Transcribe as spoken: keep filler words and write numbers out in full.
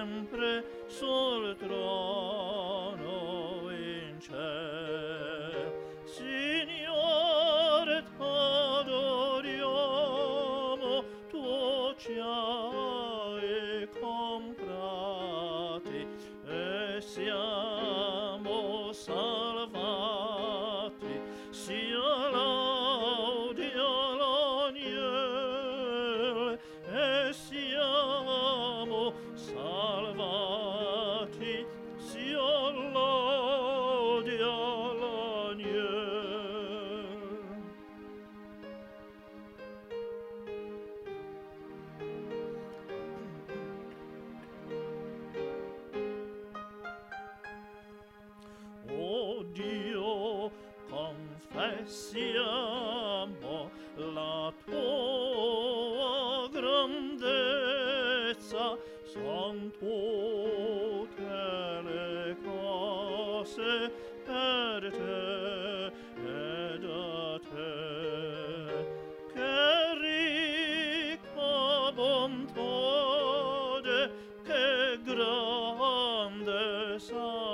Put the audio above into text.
sempre sul trono in ciel. Signore, t'adoriamo, tu ci hai comprati e siamo salvati. Sia lodi all'agnello e siamo salvati. Sia lodi all'agnello. O Dio, confessiamo la tua grandezza, son tutte le cose per te e da te. Che ricca bontà, che grande salvezza,